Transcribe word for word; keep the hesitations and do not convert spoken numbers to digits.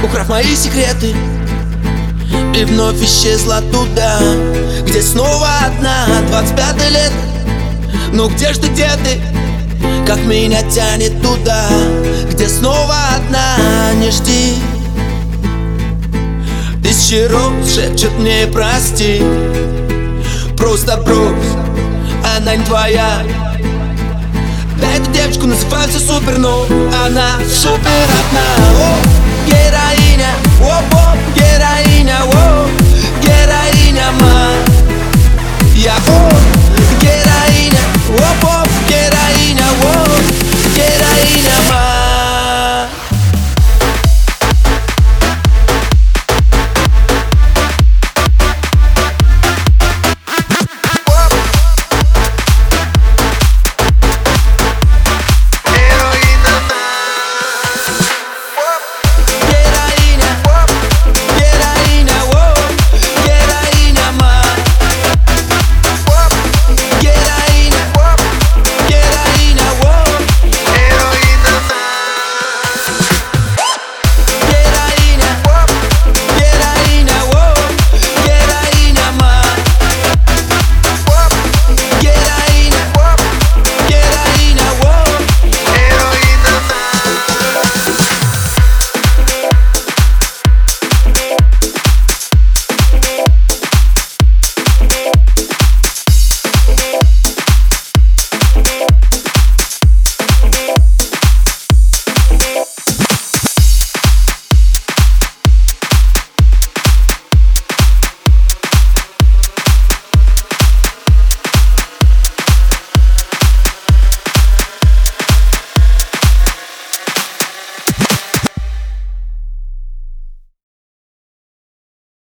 украв мои секреты, и вновь исчезла туда, где снова одна. Двадцать пятое лет, ну где ж ты, где ты? Как меня тянет туда, где снова одна. Не жди. Тысячи роз шепчут мне прости, просто брось, она не твоя. Да, эту девочку называют супер, но она супер одна.